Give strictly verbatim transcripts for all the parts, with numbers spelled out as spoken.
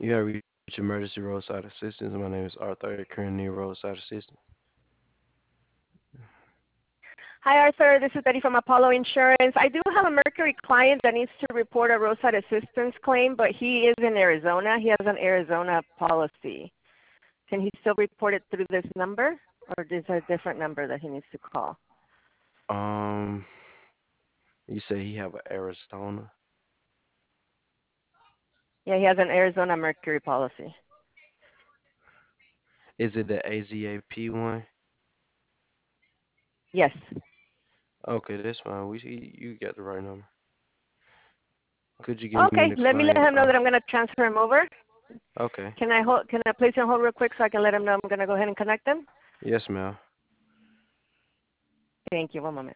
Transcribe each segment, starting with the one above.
You have reached emergency roadside assistance. My name is Arthur, your current near roadside assistant. Hi, Arthur. This is Betty from Apollo Insurance. I do have a Mercury client that needs to report a roadside assistance claim, but he is in Arizona. He has an Arizona policy. Can he still report it through this number, or is there a different number that he needs to call? Um, you say he have an Arizona. Yeah, he has an Arizona Mercury policy. Is it the A Z A P one? Yes. Okay, that's fine. We see you got the right number. Could you give me Okay, the let me let claim? him know Uh, that I'm going to transfer him over. okay. Can I hold, can I place him on hold real quick so I can let him know I'm going to go ahead and connect him? Yes, ma'am. Thank you. One moment.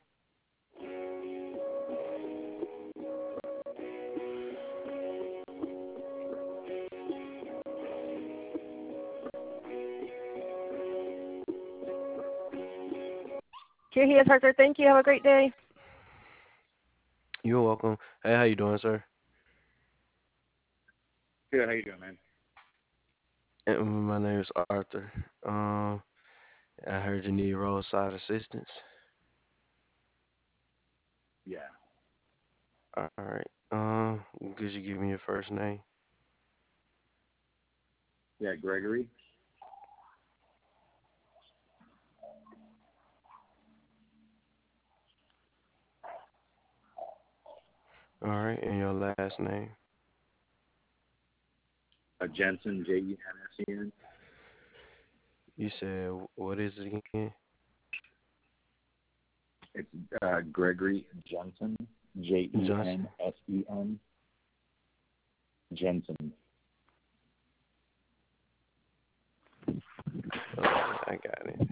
Here he is, Arthur. Thank you. Have a great day. You're welcome. Hey, how you doing, sir? Good. How you doing, man? Um, My name is Arthur. Um, I heard you need roadside assistance. Yeah. All right. Um, could you give me your first name? Yeah, Gregory. All right, and your last name? Uh, Jensen, J E N S E N. You said what is it again? It's uh, Gregory Jensen, J E Johnson. N S E N. Jensen. Okay, I got it.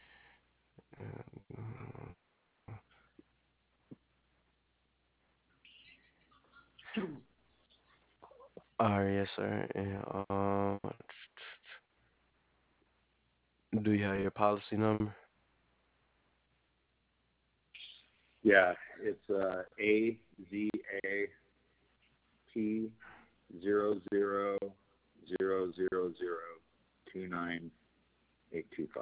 All right, yes, sir. And um, do you have your policy number? Yeah, it's uh, A Z A P zero zero zero zero zero two nine eight two five.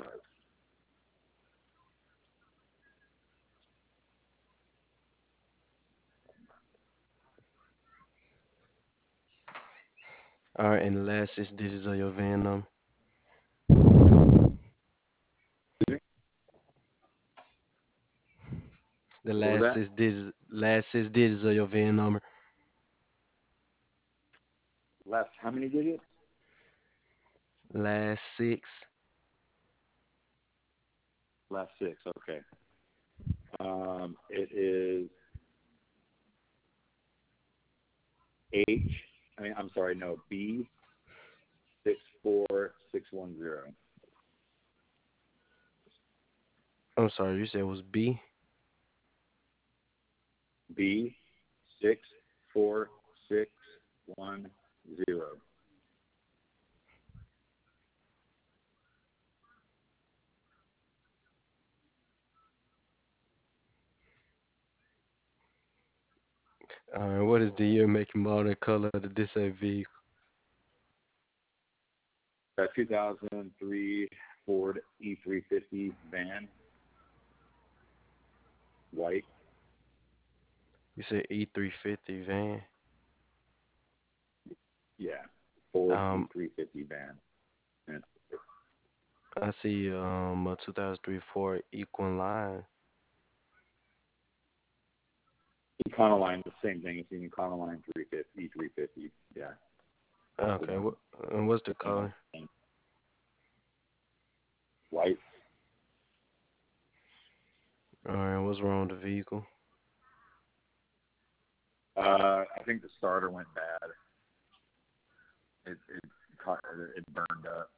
All right, and the last six digits of your V I N number. The What was last that? six digits, last six digits of your V I N number. Last how many digits? Last six. Last six. Okay. Um, it is H. I mean, I'm sorry. No, B six four six one zero. I'm sorry, you said it was B. B six four six one zero. All right, what is the year, make, and model, and color of the disabled vehicle? A two thousand three Ford E three fifty van, white. You said E three fifty van. Yeah, Ford Um, E three fifty van. And I see um a two thousand three Ford Econoline. Econoline, the same thing. It's an Econoline three fifty, E three fifty. Yeah, that's the Okay, one. what and what's the Same color? thing. White. All right, what's wrong with the vehicle? Uh, I think the starter went bad. It it caught, it burned up.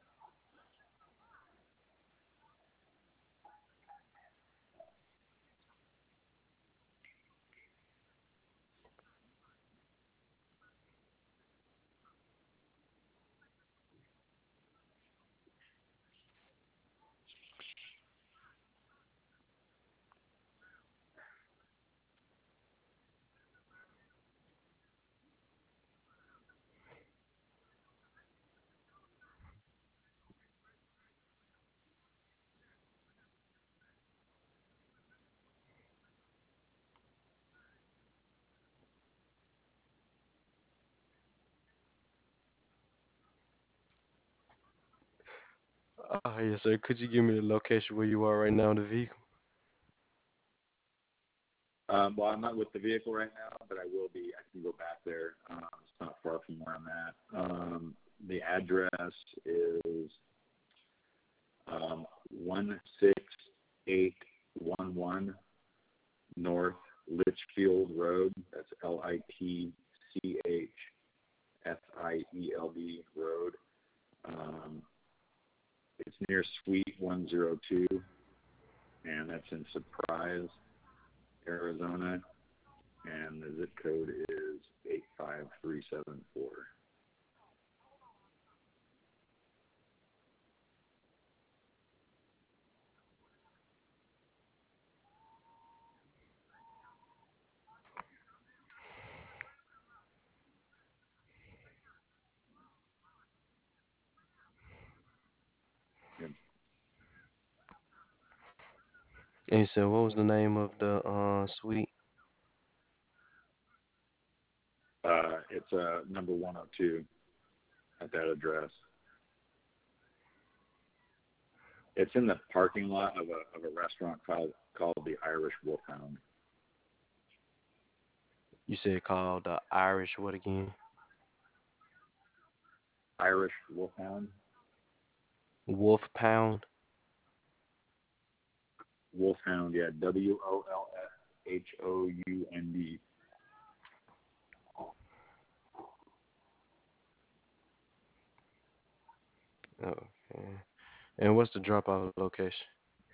Oh, yes, sir. Could you give me the location where you are right now in the vehicle? Um, well, I'm not with the vehicle right now, but I will be. I can go back there. Um, it's not far from where I'm at. Um, the address is um, one six eight one one North Litchfield Road. That's L I T C H F I E L D Road. Um, it's near Suite one oh two, and that's in Surprise, Arizona, and the zip code is eight five three seven four. And you said, what was the name of the uh suite? Uh, it's uh, number one oh two at that address. It's in the parking lot of a of a restaurant called called the Irish Wolfhound. You said called the Irish what again? Irish Wolfhound. Wolf Pound. Wolfhound, yeah, W O L F H O U N D. Okay. And what's the drop off location?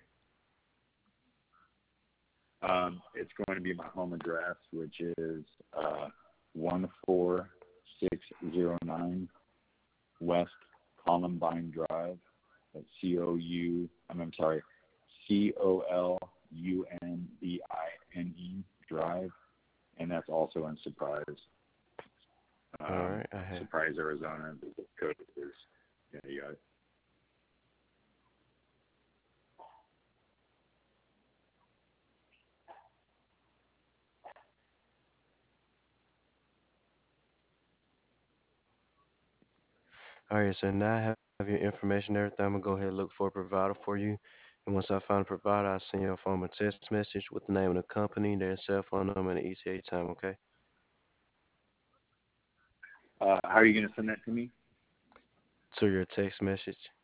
Um, it's going to be my home address, which is uh, one four six zero nine West Columbine Drive. That's C O U. I'm, I'm sorry, C O L U N B I N E Drive, and that's also in Surprise, All um, right, I have. Surprise, Arizona. The zip code is, yeah, you got it. All right, so now I have your information, and everything. I'm gonna go ahead and look for a provider for you. And once I find a provider, I'll send you a phone or text message with the name of the company, their cell phone number, and the E T A time, okay? Uh, how are you going to send that to me? To your text message.